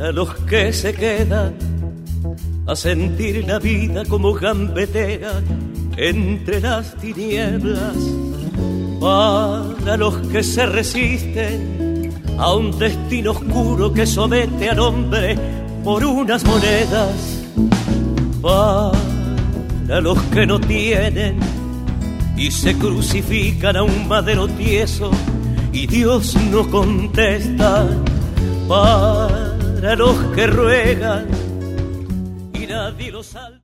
para los que se quedan a sentir la vida como gambetea entre las tinieblas, para los que se resisten a un destino oscuro que somete al hombre por unas monedas, para los que no tienen y se crucifican a un madero tieso y Dios no contesta, para los que ruegan y nadie los salva.